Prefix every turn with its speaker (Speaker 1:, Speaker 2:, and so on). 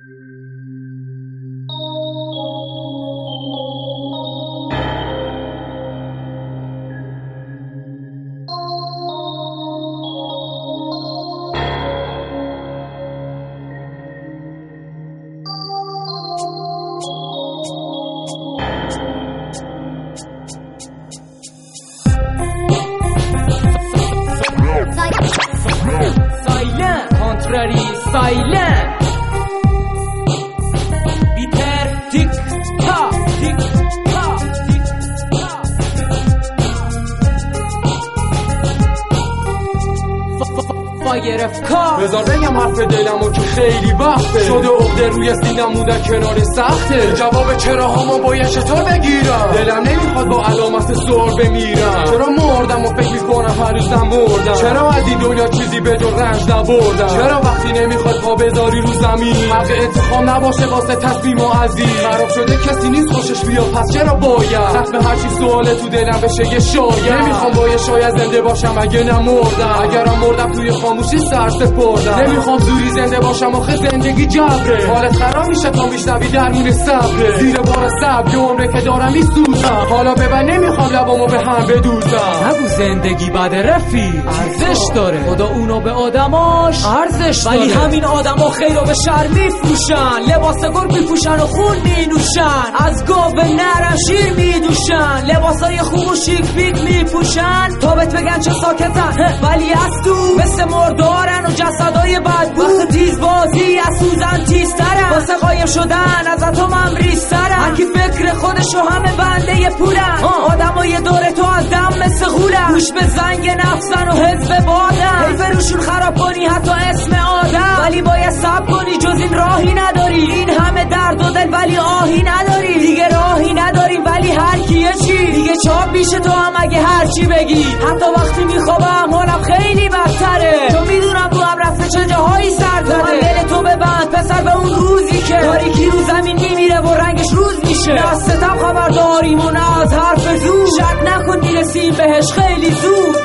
Speaker 1: Silent Bitter tick tock tick tock tick tock گرفت
Speaker 2: بذار بگم حرف دلمو که خیلی وقته شده عقده روی سینم موندن کنار سخته جواب چراهامو باید چطور بگیرم دلم نمیخواد با علامت سوال بمیرم چرا مردم و فکر میکنم هر روز مردم چرا از این دنیا چیزی به جز رنج نبردم چرا وقتی نمیخواد پا بذاری رو زمین حق انتخاب نباشه واسه تصمیم و عزیز خراب شده کسی نیست خوشش بیاد پس چرا باید ختم هرچی سواله تو دلم بشه یه شاید نمیخوام با یه شاید زنده باشم اگه نمردم اگرم مردم توی خاموشی سر سپردم نمیخوام زوری زنده باشم آخه زندگی جبره حالت خراب میشه تا میشنوی درمون صبره زیر بار صبر یه عمره که دارم میسوزم حالا ببن نمیخوام لبامو به هم بدوزم
Speaker 1: نگو زندگی بد رفیق ارزش داره خدا اونو به آدماش ارزش داره ولی همین آدما خیر و به شر میفروشن لباس گرگ میپوشن و خون مینوشن از گاو نرم شیر میدوشن لباسای خوب و شیک پیک میپوشن تا بهت بگن چه ساکتن ولی از تو مثل مردارن و جسدای بدبو وقت تیز بازی از سوزن تیزترن واسه قایم شدن از اتم هم ریزترن هرکی فکر خودشو همه بنده پولن آدمای دور تو از دم مثل غولن گوش به زنگ نفسن و حزب بادن حیف روشون خراب کنی حتی اسم آدم ولی باید صبر کنی جز این راهی نداری این همه درد و دل ولی آهی نداری دیگه راهی نداریم ولی هر کیه چی دیگه چاپ میشه تو هم اگه هر چی بگی حتی وقتی میخوابم حالم خیلی بدتره چون میدونم تو هم رفته چه جاهایی سر زده دل تو ببند پسر به اون روزی که تاریکی رو زمین میمیره و رنگش روز میشه نه از ستم خبر داریم و نه از حرف زور شک نکن میرسیم بهش خیلی زود